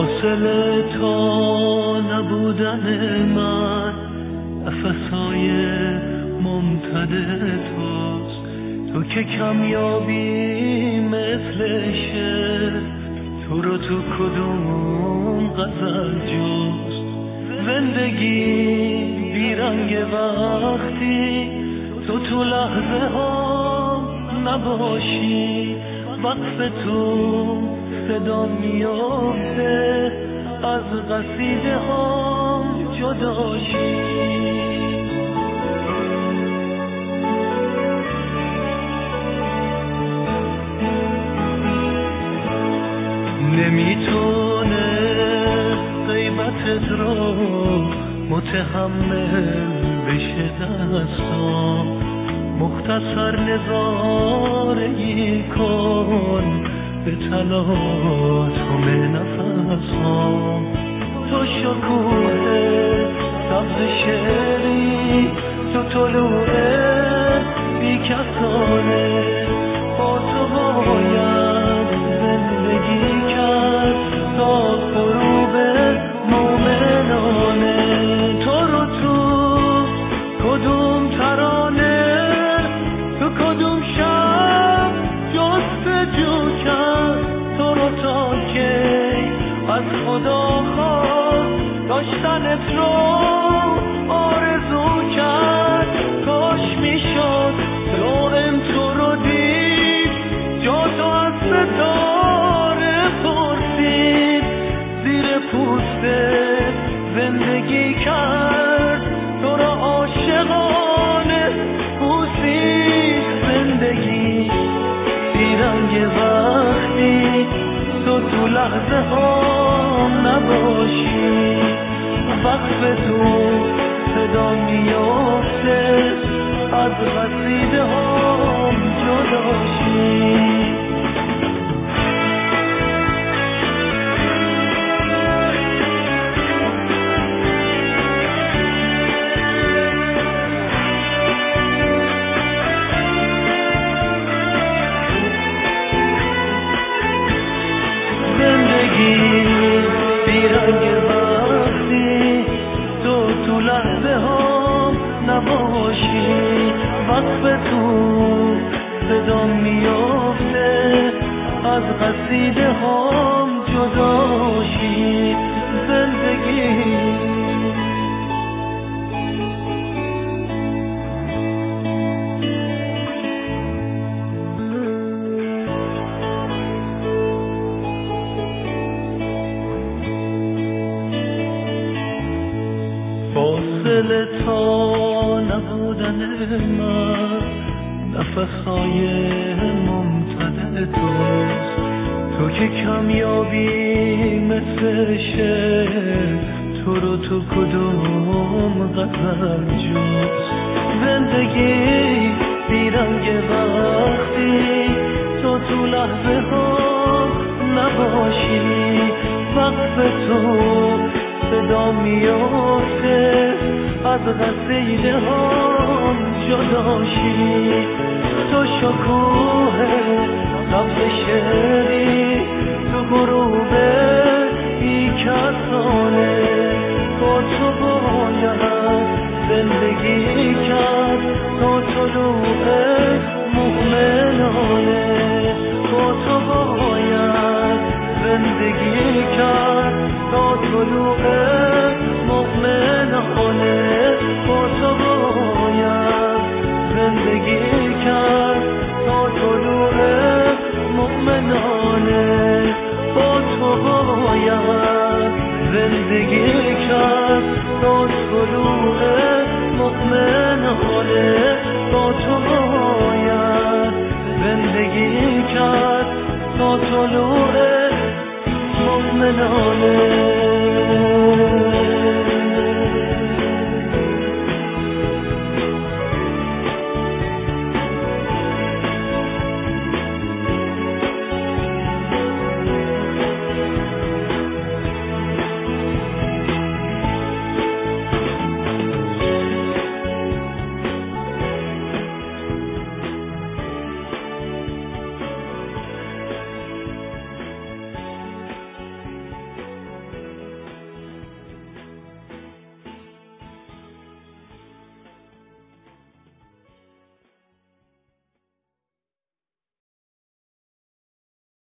فاصله تا نبودن من نفسهای ممتد توست. تو که کمیابی مثل شعر، تو رو تو کدوم غزل جست. زندگی بیرنگ وقتی تو لحظه ها نباشی. وقف تو صدا میافته از قصیده ها جداشی. نمیتونه غیبتت رو متحمل بشه دستام. مختصر نظاره‌ای کن به تلاطم نفسام. تو شکوه سبز شعری، تو طلوع بیکسانه. با تو باید زندگی کرد تا غروب مومنانه. تو رو تو کدوم ترانه، تو کدوم شب جستجو کرد. تو رو تا کی از خدا خواست داشتنت رو آرزو کرد. کاش میشد دائم تو رو دید، جا تو از ستاره پرسید. زیر پوستت زندگی کرد، تو را عاشقانه بوسید. زندگی بیرنگ وقتی تو لحظه ها نباشی. وقف تو صدا میافته از قصیده ها جداشی. بیرنگ وقتی تو لحظه ها نباشی. وقف تو صدا میافته از قصیده ها جداشی. زندگی فاصله تا نبودن من نفسهای ممتد توست. تو که کمیابی مثل شعر، تو رو تو کدوم غزل جست. زندگی بیرنگ وقتی تو لحظه ها نباشی. وقف تو صدا میافته از قصیده ها جداشی. تو شکوه سبز شعری، تو غروب بیکسانه. با تو باید زندگی کرد تا طلوع مومنانه. با تو باید زندگی کرد تا طلوع مومنانه. با تو باید زندگی کرد تا طلوع مومنانه. با تو باید زندگی کرد تا طلوع مومنانه. با تو باید زندگی کرد تا طلوع مومنانه.